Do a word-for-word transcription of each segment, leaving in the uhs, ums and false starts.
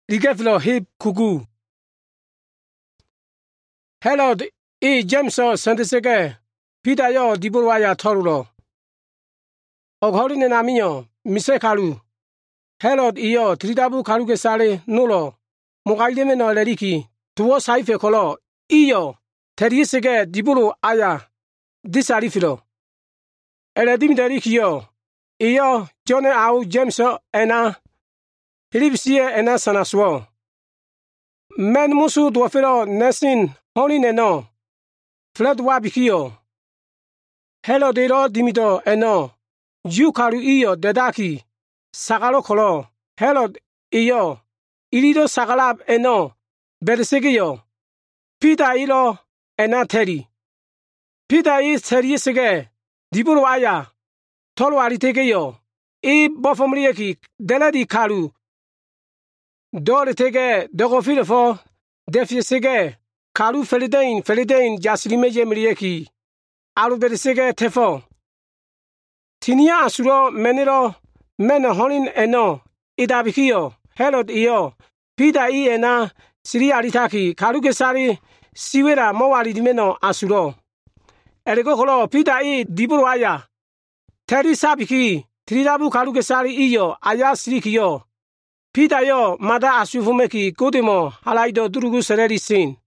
Ligeflo hip kuku. Hello, e James Sandesege. Peter yo dibulwaya torulo. Oghori ne naminyo, mise kalu. Hello, iyo tridabu kalu ke sale nulo. Mugaide me no leriki. Tuwo saife kolo. Iyo terisege dibulu aya. Disarifilo. Ele dimideriki yo. Iyo jone au James ena. Hilipsie ena sanaswo. Men musu dwafilo nesin honi neno. Fled wabikio. Hello dero dimito eno. Ju karu iyo dedaki. Sagalo kolo. Hello iyo. Ilido sagalab eno. Bersegio. Pita ilo ena teri. Pita is teri sege. Diburu aya. Tolo alitegeyo. I bofomrieki. Deladi karu. Dore tege dogofile fo defisege kalu felidain felidain jaslimeje mrieki alu bersege tefo tinia asuro menero men honin eno idabikio helod iyo pida i ena siri alitaki kalu gesari siwera mowali dimeno asuro erego kolo pida i diburu aya teri sabiki tridabu kalu gesari iyo aya sirikiyo Pita yo mada asufumeki godimo halaido durugu sereri sin.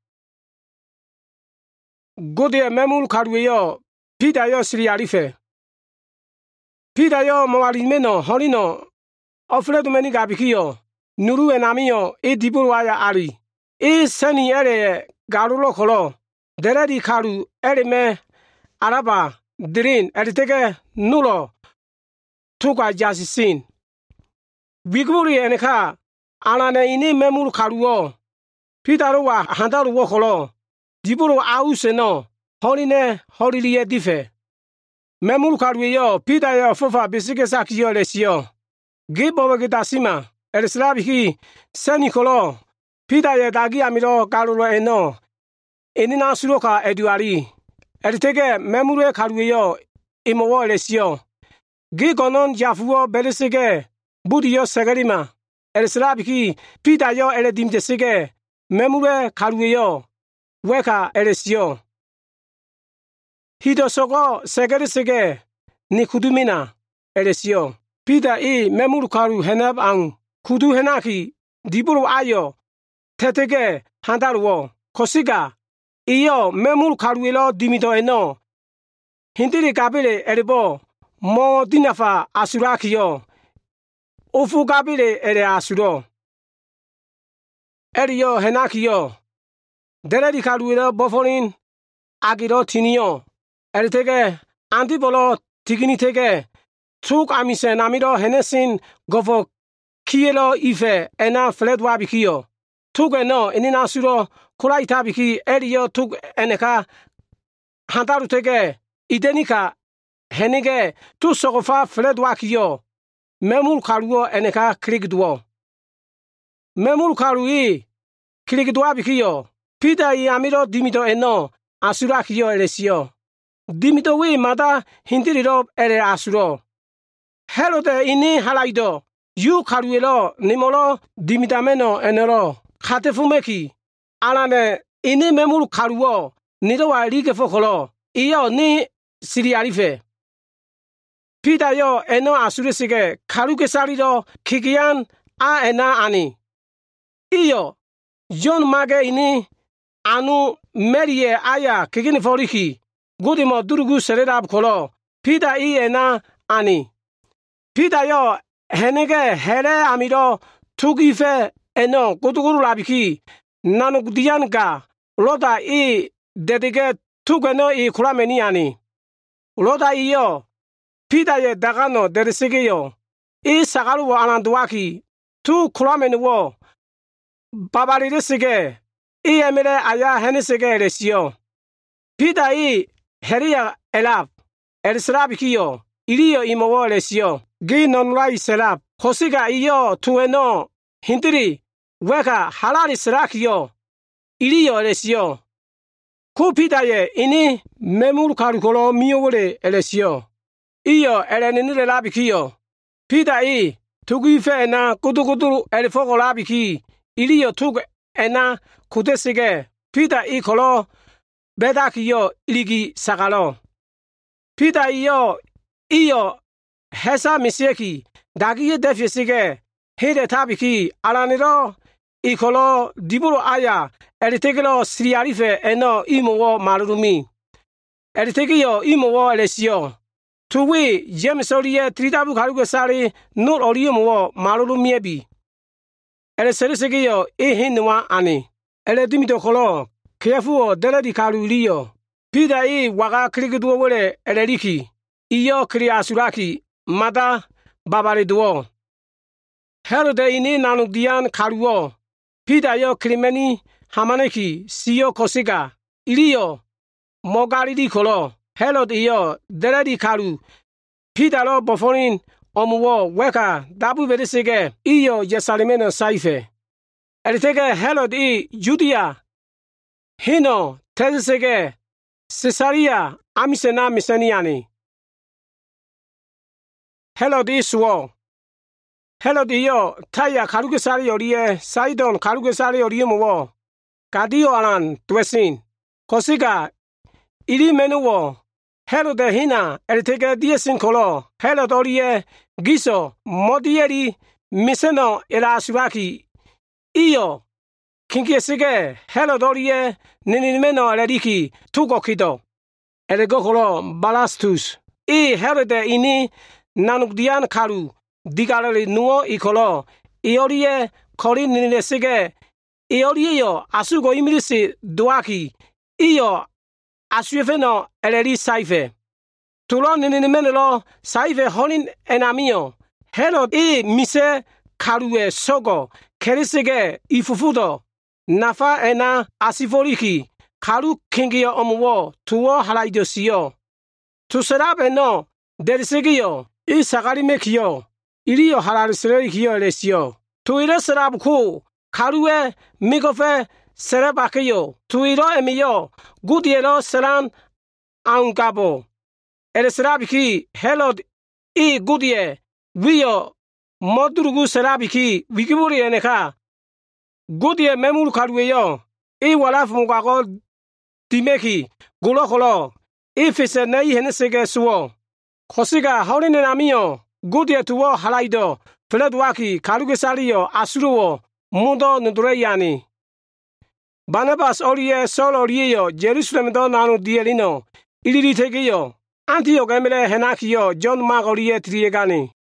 Godie memul karwe yo pita yo siri arife. Pita yo mawalimeno holino ofledu meni gabikiyo nuru enamiyo e dibulwaya ari. E seni ere garulo kolo deredi karu ere me araba dirin eritege nulo tuka jasi sin. Biguri eneka alane ini memul karuo Peter wa handaru wo kolo diburu auseno holine holilie dife memul karuo yo Peter yo fofa bisike sakio lesio gibo gitasima elslabi seni kolo Peter ye dagi amiro karulo eno enina suroka eduari elitege memure karuo yo imowo lesio gigonon jafuo belisige Budio segerima elsrabiki pita yo ele dimjesege memure karuyo weka elesio hido sogo segerisege ni kudumina elesio pita i memur karu henab ang kudu henaki diburu ayo tetege handarwo kosiga iyo memur karuelo dimito eno hindiri kabile elebo mo dinafa asurakiyo Ofu gabile ere asuro. Eriyo henakiyo. Deredi karuiro boforin agiro tinio. Eritege antibolo tigini tege. Tuk amise namiro henesin gofo kielo ife ena fled wabikiyo. Tuk eno enina asuro kula itabiki eriyo tuk eneka hantaru tege idenika henige tu sogofa fled wakiyo. Memul karuo eneka krigdwo. Memul karui krigdwa bikiyo. Pida i amiro dimito eno asura kiyo elesio. Dimito wi mada hindiriro ere asuro. Helote ini halaido. Yu karuelo nimolo dimitameno enero. Katefumeki. Alane ini memul karuo nidowa lige fokolo. Iyo ni siri arife. Pita yo eno asurisige karuke salido kikian a ena ani. Iyo John mage ini anu merie aya kikini foriki gudimo durugu sererab kolo pita i ena ani. Pita yo henege here amiro tugife eno guduguru labiki nanugudian ga loda i dedige tugeno i kurameni ani. Loda iyo Pita ye dagano derisigeyo. I sagalu wo ananduaki. Tu kulamen wo. Babari risige. I emile aya henisige resio. Pita i heria elab. Elsrabikiyo. Iliyo imowo resio. Gi nonrai selab. Hosiga iyo tueno. Hindiri. Weka halari srakiyo. Iliyo resio. Ku pita ye ini memur karukolo miyowole elesio. Iyo elenini labikiyo. Pita i tugi fe na kutu kutu elifoko labiki. Iliyo tuk ena kutesige Peter ikolo bedakiyo iligi sakalo. Peter iyo iyo hesa misieki dagiye defisige hede tabiki alaniro ikolo diburo aya eritegelo siriarife eno imowo marumi. Eritegiyo imowo elesio. Tuwi James Oliye tritabu karuge sari nur oliye mo marumiebi. Eleseresegiyo ehinwa ani. Ele dimito kolo kefu deledi karuliyo. Pida i waga krigiduo wele eleliki. Iyo kriasuraki mada babariduo. Herode ini nanudian karuo. Pida yo krimeni hamaneki siyo kosiga. Iliyo mogaridi kolo. Herod iyo deledi karu. Pida lo bofonin omuwo weka dabu bedesege iyo Yerusalemeno saife. Elitege Herod i Judea. Hino tezesege Caesarea amisena miseniani. Herod i suo. Herod iyo taya karugesari yoriye Sidon karugesari yoriye muwo. Kadio alan twesin. Kosiga ili menuwo. Herod hina elitege diesin kolo. Herod oriye giso modieri miseno elasuraki. Iyo kinkiesige Herod oriye ninimeno eleriki tugokido. Elegokolo balastus. I Herod ini nanukdian karu. Digalali nuo ikolo. Ioriye kori ninesige. Ioriye yo asugo imirisi duaki. Iyo asuefeno eleri saife. Tulo ninimenelo saife honin enamio. Herod i mise karue sogo. Kerisige ifufudo. Nafa ena asiforiki. Karu kingiyo omuwo. Tuwo halaidosiyo. Tuserabe no derisigiyo. I sagari mekiyo. Iliyo halariserikiyo elesiyo. Tuire serabuku. Karue migofe serebakiyo. Tuiro emiyo. Gudielo seran angabo. Eleserabiki Herod i gudie. Wiyo modurugu serabiki wikiburi eneka. Gudie memuru karueyo. I walaf mugago dimeki. Gulokolo. I fise nei henesege suwo. Kosiga haurine namiyo. Gudie tuwo halaido. Feledwaki karugesariyo asuruwo. Mundo nudureyani. Barnabas oriye Saul oriyo Jerusalem do nanu dielino. Iliri tegiyo. Antioch emele henakiyo John Mark oriye triyegani.